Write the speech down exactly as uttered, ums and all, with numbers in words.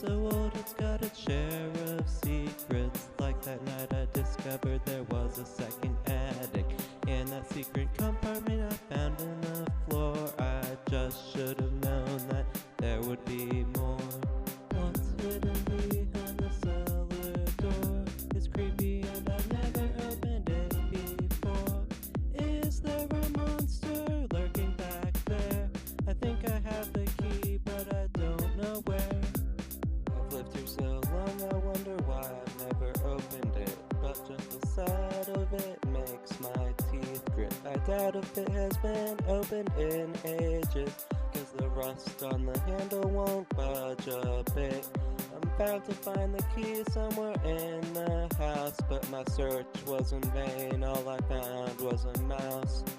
so old it's got its share of secrets. Like that night I discovered there was a second attic. In that secret compartment I found in the floor. I just should have known that there would be more. What's hidden behind the cellar door is creepy and I've never opened it before. Is there a monster lurking back there? I think I have the key but I don't know where. I've lived here so long I wonder why I've never opened it. But just the sight of it makes my teeth grit. I doubt if it has been opened in ages, cause the rust on the handle won't budge a bit. I'm bound to find the key somewhere in the house, but my search was in vain. All I found was a mouse.